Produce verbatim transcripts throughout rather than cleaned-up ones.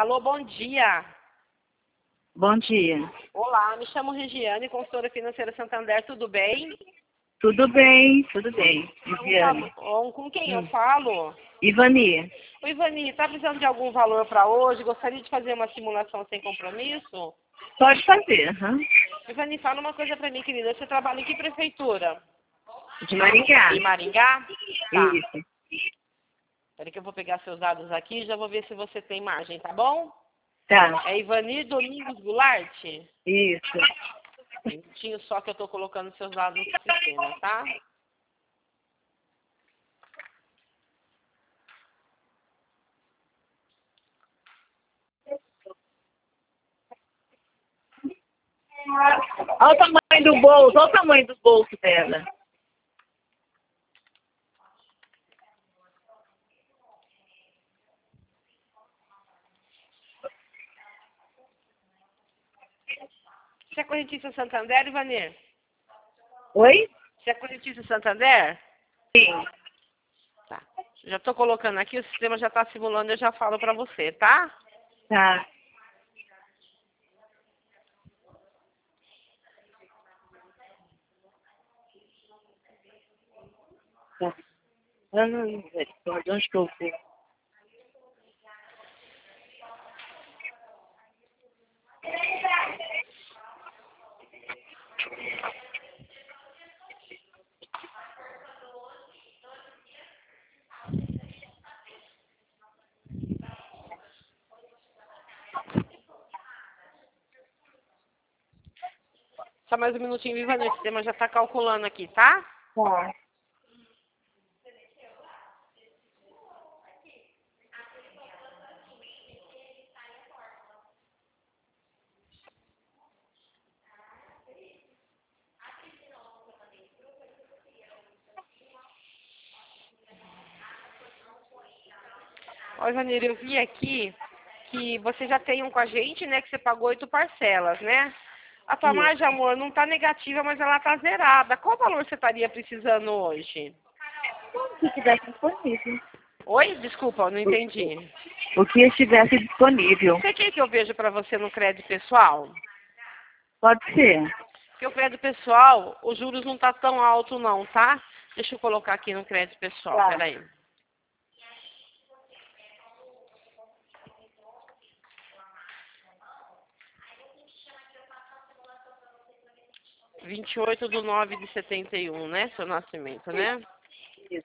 Alô, bom dia. Bom dia. Olá, me chamo Regiane, consultora financeira Santander, tudo bem? Tudo bem, tudo bem. Viviane. Com com quem eu Hum. falo? Ivani. Oi, Ivani, está precisando de algum valor para hoje? Gostaria de fazer uma simulação sem compromisso? Pode fazer, aham. Ivani, fala uma coisa para mim, querida. Você trabalha em que prefeitura? De Maringá. Em Maringá? Tá. Isso. Peraí que eu vou pegar seus dados aqui e já vou ver se você tem margem, tá bom? Tá. É Ivani Domingos Goulart? Isso. Um minutinho só que eu estou colocando seus dados no sistema, tá? Olha o tamanho do bolso, olha o tamanho do bolso dela. Você é correntista Santander, Ivani? Oi? Você é correntista Santander? Sim. Tá. Já estou colocando aqui, o sistema já está simulando, eu já falo para você, tá? Tá. Tá. Eu não misericórdia, onde que eu fui? Só mais um minutinho, Ivani, o sistema já está calculando aqui, tá? Tá. Ó, Ivanir, eu vi aqui que você já tem um com a gente, né? Que você pagou oito parcelas, né? A tua Isso. margem, amor, não tá negativa, mas ela tá zerada. Qual valor você estaria precisando hoje? Se tivesse disponível. Oi? Desculpa, eu não entendi. O que estivesse disponível. Você quer que eu veja para você no crédito pessoal? Pode ser. Porque o crédito pessoal, os juros não tá tão alto não, tá? Deixa eu colocar aqui no crédito pessoal, Tá. peraí. vinte e oito de nove de setenta e um, né? Seu nascimento, né? Isso.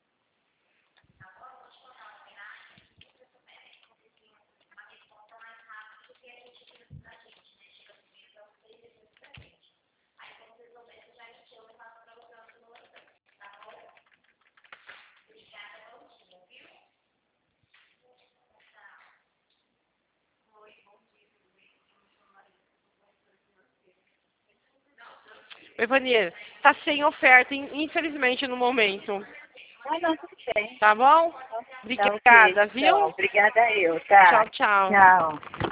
Ivanier, tá sem oferta, in- infelizmente, no momento. Ah, não, tudo bem. Tá bom? Tá, Obrigada, ok. viu? Então, obrigada eu, tá? Tchau, tchau. Tchau.